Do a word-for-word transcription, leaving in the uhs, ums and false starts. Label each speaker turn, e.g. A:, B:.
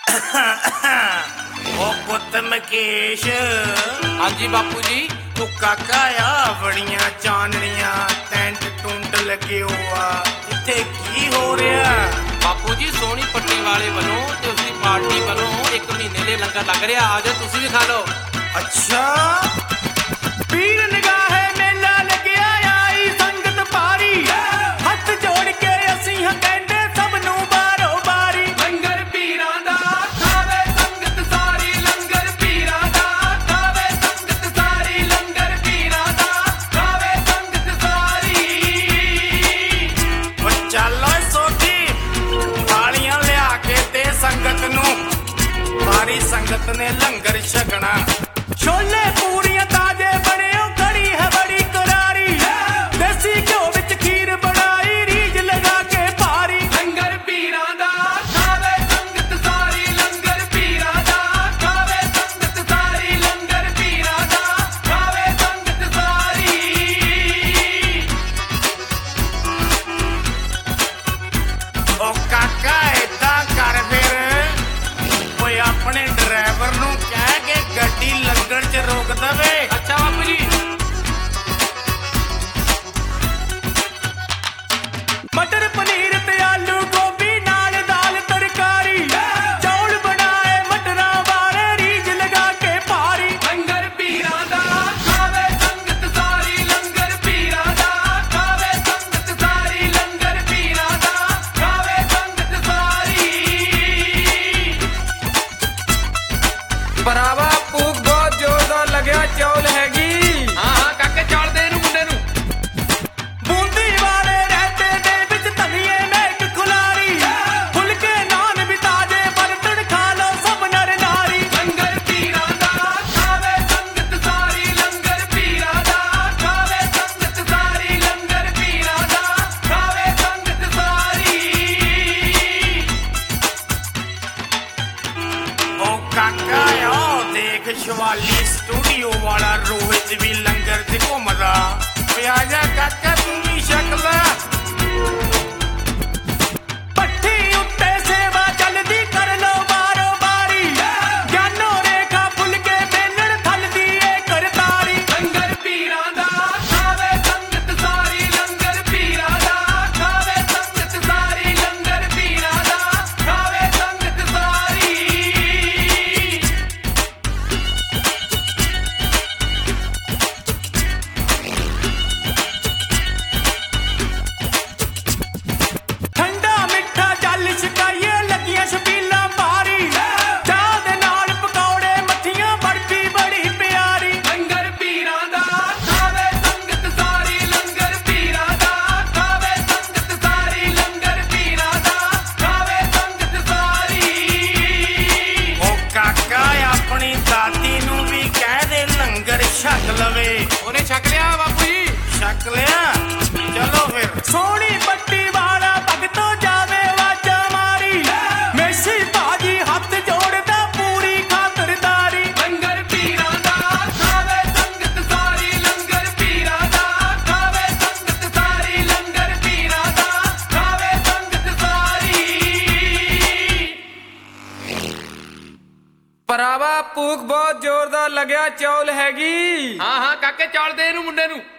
A: ਉਹ ਪੁੱਤ ਮਕੇਸ਼।
B: ਹਾਂਜੀ ਬਾਪੂ ਜੀ।
A: ਤੂੰ ਕਾਕਾ ਆ ਬੜੀਆਂ ਚਾਨਣੀਆਂ ਟੈਂਟ ਟੁੰਟ ਲੱਗੇ ਹੋਆ, ਇੱਥੇ ਕੀ ਹੋ ਰਿਹਾ?
B: ਬਾਪੂ ਜੀ ਸੋਹਣੀ ਪੱਟੀ ਵਾਲੇ ਵੱਲੋਂ ਤੇ ਉਸਦੀ ਪਾਰਟੀ ਵੱਲੋਂ ਇੱਕ ਮਹੀਨੇ ਲਈ ਲੰਗਰ ਲੱਗ ਰਿਹਾ, ਆ ਜਾਓ ਤੁਸੀਂ ਵੀ ਖਾ ਲਓ।
A: ਅੱਛਾ ਪੀਰ ਨਿਗਾਹੇ ਮੇਲਾ ਲੱਗਿਆ ਆਈ ਸੰਗਤ ਭਾਰੀ, ਹੱਥ ਜੋੜ ਕੇ ਅਸੀਂ ਹਾਂ ਕਹਿੰਦੇ ਸਭ ਨੂੰ ਬਾਰੋ ਬਾਰੀ।
B: ਲੰਗਰ ਪੀਰਾਂ ਦਾ ਖਾਵੇ ਸੰਗਤ ਸਾਰੀ, ਲੰਗਰ ਪੀਰਾਂ ਦਾ ਖਾਵੇ ਸੰਗਤ ਸਾਰੀ, ਲੰਗਰ ਪੀਰਾਂ ਦਾ ਖਾਵੇ ਸੰਗਤ ਸਾਰੀ।
A: ਉਹ ਚੱਲ ਓਏ ਸੋਢੀ ਥਾਲੀਆਂ ਲਿਆ ਕੇ ਦੇ ਸੰਗਤ ਨੂੰ, ਸਾਰੀ ਸੰਗਤ ਨੇ ਲੰਗਰ ਛਕਣਾ। ਛੋਲੇ ਪੂਰੀਆਂ ਤਾਜ਼ੇ ਬਣਿਓ, ਕੜੀ ਹੈ ਬੜੀ ਕਰਾਰੀ, ਦੇਸੀ ਘਿਓ ਵਿੱਚ ਖੀਰ ਬਣਾਈ ਰੀਝ ਲਗਾ ਕੇ ਭਾਰੀ।
B: ਲੰਗਰ ਪੀਰਾਂ ਦਾ ਖਾਵੇ ਸੰਗਤ ਸਾਰੀ, ਲੰਗਰ ਪੀਰਾਂ ਦਾ ਖਾਵੇ ਸੰਗਤ ਸਾਰੀ, ਲੰਗਰ ਪੀਰਾਂ ਦਾ ਖਾਵੇ ਸੰਗਤ ਸਾਰੀ।
A: ਉਹ ਕਾਕਾ ਏਦਾਂ ਕਰ ਫਿਰ, ਓਏ ਆਪਣੇ ਡਰਾਈਵਰ ਨੂੰ ਕਹਿ ਕੇ ਗੱਡੀ ਲੰਗਰ 'ਚ ਰੋਕ ਦਵੇ।
B: ਅੱਛਾ ਬਾਪੂ ਜੀ।
A: ਮਟਰ ਪਨੀਰ ਤੇ ਆਲੂ ਗੋਭੀ ਨਾਲ ਦਾਲ ਤਰਕਾਰੀ, ਚੌਲ ਬਣਾਏ ਮਟਰਾਂ ਵਾਲੇ ਰੀਝ ਲਗਾ ਕੇ ਭਾਰੀ।
B: ਲੰਗਰ ਪੀਰਾਂ ਦਾ ਖਾਵੇ ਸੰਗਤ ਸਾਰੀ, ਲੰਗਰ ਪੀਰਾਂ ਦਾ ਖਾਵੇ ਸੰਗਤ ਸਾਰੀ, ਲੰਗਰ ਪੀਰਾਂ ਦਾ ਖਾਵੇ ਸੰਗਤ ਸਾਰੀ।
C: ਭਰਾਵਾ ਭੂਖ ਬਹੁਤ ਜ਼ੋਰ ਦਾ ਲੱਗਿਆ, ਚੌਲ ਹੈਗੀ?
B: ਹਾਂ ਹਾਂ ਕਾਕੇ ਚੌਲ ਦੇ ਇਹਨੂੰ ਮੁੰਡੇ ਨੂੰ।
A: ਬੂੰਦੀ ਵਾਲੇ ਰਹਿਤੇ ਦੇ ਵਿੱਚ ਧਨੀਏ ਮੇਕ ਖੁਲਾਰੀ, ਫੁਲਕੇ ਨਾਨ ਵੀ ਤਾਜ਼ੇ ਬਰਤਨ ਖਾ ਲਓ ਸਭ ਨਰ ਨਾਰੀ।
B: ਲੰਗਰ ਪੀਰਾਂ ਦਾ ਖਾਵੇ ਸੰਗਤ ਸਾਰੀ, ਲੰਗਰ ਪੀਰਾਂ ਦਾ ਖਾਵੇ ਸੰਗਤ ਸਾਰੀ, ਲੰਗਰ ਪੀਰਾਂ ਦਾ ਖਾਵੇ ਸੰਗਤ ਸਾਰੀ।
A: ਉਹ ਕਾਕਾ ਓ ਦੇਖ ਸ਼ਿਵਾਲੀ ਸਟੂਡੀਓ ਵਾਲਾ ਰੋਹਿਤ ਵੀ ਲੰਗਰ 'ਚ ਘੁੰਮਦਾ। ਓਏ ਆ ਜਾ ਕਾਕਾ ਤੂੰ ਵੀ ਛਕ ਲੈ। ਭੱਠੀ ਉੱਤੇ ਸੇਵਾ ਚੱਲਦੀ ਕਰ ਲੋ ਬਾਰੋ ਬਾਰੀ, ਗਿਆਨੋ ਰੇਖਾ ਫੁਲਕੇ ਵੇਲਣ ਥਲਦੀ ਏ ਕਰਤਾਰੀ।
B: ਲੰਗਰ ਪੀਰਾਂ ਦਾ ਖਾਵੇ ਸੰਗਤ ਸਾਰੀ, ਲੰਗਰ ਪੀਰਾਂ ਦਾ ਖਾਵੇ ਸੰਗਤ ਸਾਰੀ, ਲੰਗਰ ਪੀਰਾਂ ਦਾ ਖਾਵੇ ਸੰਗਤ ਸਾਰੀ।
A: ਠੰਡਾ ਮਿੱਠਾ ਜਲ ਛਕਾਈਏ ਲੱਗੀਆਂ ਛਬੀਲਾਂ ਭਾਰੀ, ਚਾਹ ਦੇ ਨਾਲ ਪਕੌੜੇ ਮੱਠੀਆਂ ਬਰਫੀ ਬੜੀ ਪਿਆਰੀ।
B: ਲੰਗਰ ਪੀਰਾਂ ਦਾ ਖਾਵੇ ਸੰਗਤ ਸਾਰੀ, ਲੰਗਰ ਪੀਰਾਂ ਦਾ ਖਾਵੇ ਸੰਗਤ ਸਾਰੀ, ਲੰਗਰ ਪੀਰਾਂ ਦਾ ਖਾਵੇ ਸੰਗਤ ਸਾਰੀ।
A: ਉਹ ਕਾਕਾ ਆਪਣੀ ਦਾਦੀ ਨੂੰ ਵੀ ਕਹਿ ਦੇ ਲੰਗਰ ਛਕ ਲਵੇ।
B: ਉਹਨੇ ਛਕ ਲਿਆ ਬਾਪੂ ਜੀ।
A: ਛਕ ਲਿਆ? ਚਲੋ ਫਿਰ। ਸੋਹਣੀ ਪੱਟੀ ਵਾਲਾ ਭਗਤੋ ਜਾਵੇ ਵਾਜਾ ਮਾਰੀ, ਮੇਸੀ ਭਾਜੀ ਹੱਥ ਜੋੜਦਾ ਪੂਰੀ ਖਾਤਰਦਾਰੀ।
B: ਲੰਗਰ ਪੀਰਾਂ ਦਾ ਖਾਵੇ ਸੰਗਤ ਸਾਰੀ, ਲੰਗਰ ਪੀਰਾਂ ਦਾ ਖਾਵੇ ਸੰਗਤ ਸਾਰੀ, ਲੰਗਰ ਪੀਰਾਂ ਦਾ ਖਾਵੇ ਸੰਗਤ ਸਾਰੀ।
C: ਭਰਾਵਾ ਭੂਖ ਬਹੁਤ ਜ਼ੋਰ ਦਾ ਲੱਗਿਆ, ਚੌਲ ਹੈਗੀ?
B: ਹਾਂ ਹਾਂ ਕਾਕੇ ਚੌਲ ਦੇ ਇਹਨੂੰ ਮੁੰਡੇ ਨੂੰ।